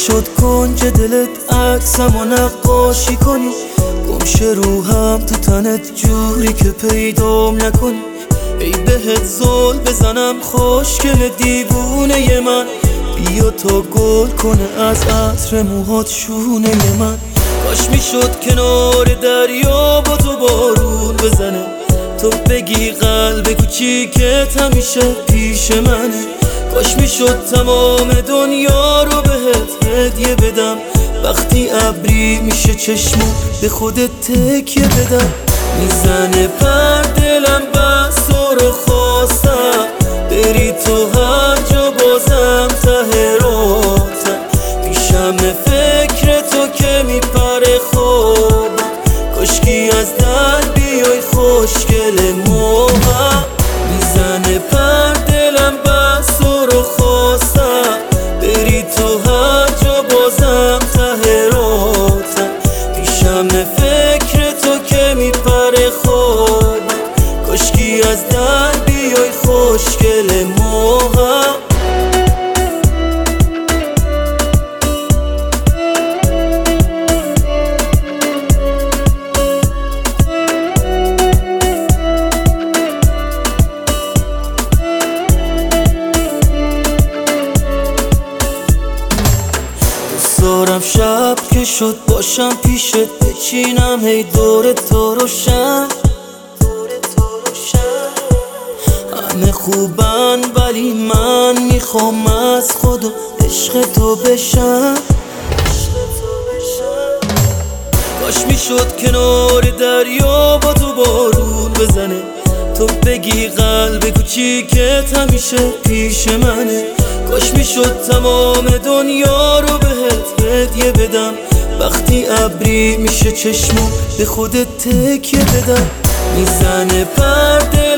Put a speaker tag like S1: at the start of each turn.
S1: میشد کنج دلت عکسمو نقاشی کنی، گمشه روحم تو تنت جوری که پیدام نکنی. ای بهت زل بزنم خوشگل دیوونه من، بیا تا گل کنه از عطر موهات شونه من. کاش میشد کنار دریا با تو بارون بزنه، تو بگی قلب کوچیکت همیشه پیش منه. کاش میشد تمام دنیا رو بهت هدیه بدم، وقتی ابری میشه چشمو به خودت تکیه بدم. میزنه پر دلم بس رو خواستم، بری تو هر جا بازم ته راتم. پیشم فکر تو که میپره خوابم، کاشکی از در بیای خوشگل موهم. میزنه پر دلم بس رو خواستم، بری تو هر جا بازم ته راتم. پیشم فکر تو که میپره خوابم، کاشکی از در بیای خوشگل موهم. دارم شب که شد باشم پیشت، بچینم هی دور تو روشن. همه خوبن ولی من میخوام از خود و عشق تو بشم. کاش میشد کنار دریا با تو بارون بزنه، تو بگی قلب کوچیکت همیشه پیش منه. کاش میشد تمام دنیا رو بهت هدیه بدم، وقتی ابری میشه چشمو به خودت تکیه بدم. میزنه پرده